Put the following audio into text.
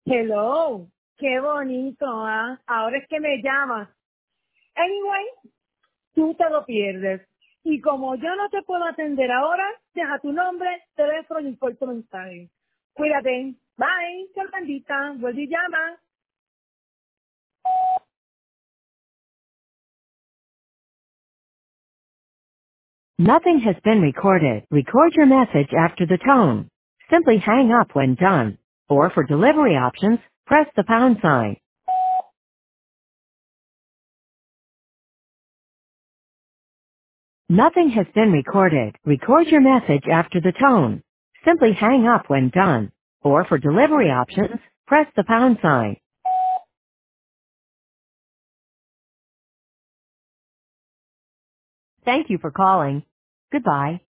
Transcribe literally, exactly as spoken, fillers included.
Hello, qué bonito, ¿ah? Ahora es que me llamas. Anyway, tú te lo pierdes. Y como yo no te puedo atender ahora, deja tu nombre, teléfono y corto mensaje. Cuídate. Bye. Qué bendita. Vuelve y llama. Nothing has been recorded. Record your message after the tone. Simply hang up when done. Or for delivery options, press the pound sign. Nothing has been recorded. Record your message after the tone. Simply hang up when done. Or for delivery options, press the pound sign. Thank you for calling. Goodbye.